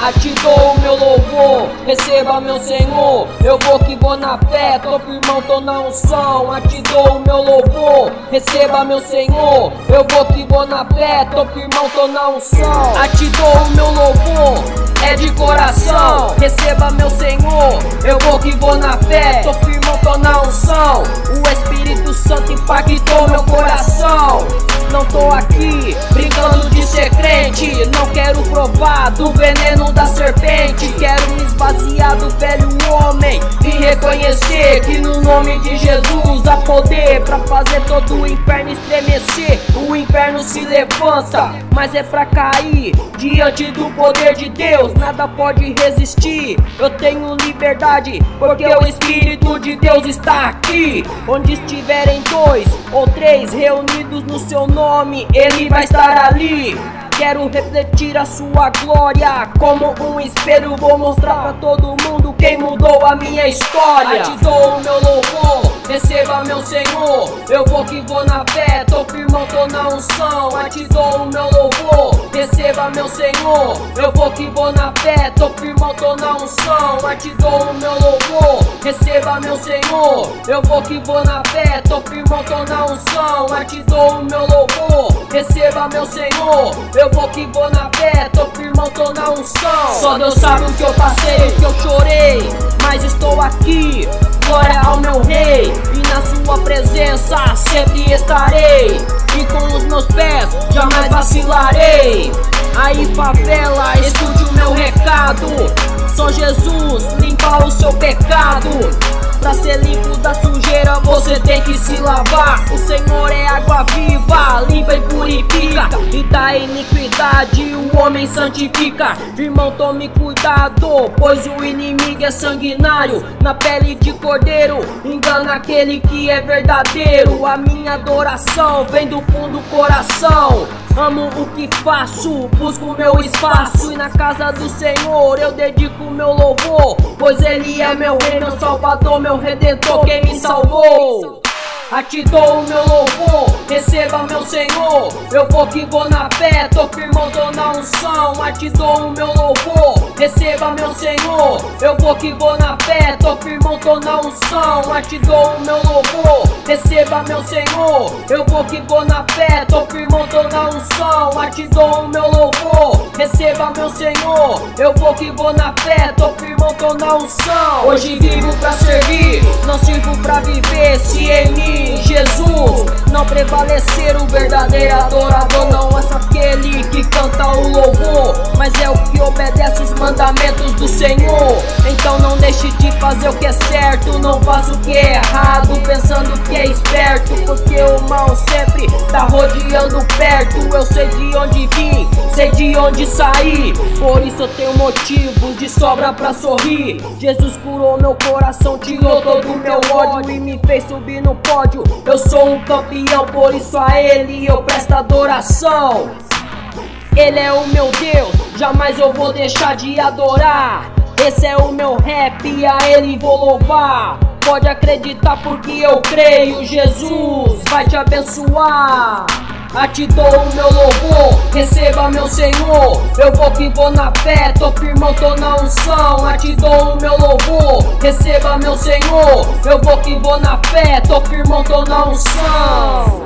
A ti dou o meu louvor, receba meu Senhor. Eu vou que vou na fé, tô firmão, tô na unção. A ti dou o meu louvor, receba meu Senhor. Eu vou que vou na fé, tô firmão, tô na unção. A ti dou o meu louvor, é de coração. Receba meu Senhor, eu vou que vou na fé, tô firmão, tô na unção. O Espírito Santo impactou meu coração. Não tô aqui brincando de ser crente, não quero provar do veneno da serpente. Quero me esvaziar do velho homem e reconhecer que no nome de Jesus há poder pra fazer todo o inferno estremecer. O inferno se levanta, mas é pra cair diante do poder de Deus. Nada pode resistir, eu tenho liberdade porque o Espírito de Deus está aqui. Onde estiverem 2 ou 3 reunidos no seu nome, Ele vai estar ali. Quero refletir a sua glória como um espelho, vou mostrar pra todo mundo quem mudou a minha história. A ti dou o meu louvor, receba meu Senhor. Eu vou que vou na fé, tô firmão, tô na unção. A ti dou o meu louvor, receba meu Senhor. Eu vou que vou na fé, tô firmão, tô na unção. A ti dou o meu louvor, receba meu Senhor. Eu vou que vou na fé, tô firmão, tô na unção. A ti dou o meu louvor, receba meu Senhor. Eu vou que vou na fé, tô firmão, tô na unção. Só Deus sabe o que eu passei, o que eu chorei, mas estou aqui, glória ao meu Rei. E na sua presença sempre estarei, e com os meus pés jamais vacilarei. Aí favela, escute o meu recado. Só Jesus limpa o seu pecado. Pra ser limpo da sujeira você tem que se lavar. O Senhor é água viva, limpa e purifica, e da iniquidade o homem santifica. Irmão, tome cuidado, pois o inimigo é sanguinário. Na pele de cordeiro engana aquele que é verdadeiro. A minha adoração vem do fundo do coração. Amo o que faço, busco meu espaço, e na casa do Senhor eu dedico meu louvor, pois Ele é meu Rei, meu Salvador, meu Redentor, quem me salvou. A ti dou o meu louvor, receba meu Senhor. Eu vou que vou na fé, tô firmão, tô na unção. A ti dou o meu louvor, receba meu Senhor. Eu vou que vou na fé, tô firmão, tô na unção. A ti dou o meu louvor, receba meu Senhor. Eu vou que vou na fé, tô firmão, tô na unção. A ti dou o meu louvor, receba meu Senhor. Eu vou que vou na fé, tô firmão, tô na unção. Hoje vivo pra servir, não sirvo pra viver. Se em mim Jesus não prevalecer, o verdadeiro adorador não é só aquele que canta o louvor, mas é o que obedece os mandamentos do Senhor. Então não deixe de fazer o que é certo, não faça o que é errado pensando que é esperto, porque o mal sempre tá rodeando perto. Eu sei de onde vim, sei de onde saí, por isso eu tenho motivos de sobra pra sorrir. Jesus curou meu coração, tirou todo o meu ódio e me fez subir no pódio. Eu sou um campeão, por isso a Ele eu presto adoração. Ele é o meu Deus, jamais eu vou deixar de adorar. Esse é o meu rap e a Ele vou louvar. Pode acreditar porque eu creio, Jesus vai te abençoar. A ti dou o meu louvor, receba meu Senhor. Eu vou que vou na fé, tô firmão, tô na unção. A ti dou o meu louvor, receba meu Senhor. Eu vou que vou na fé, tô firmão, tô na unção.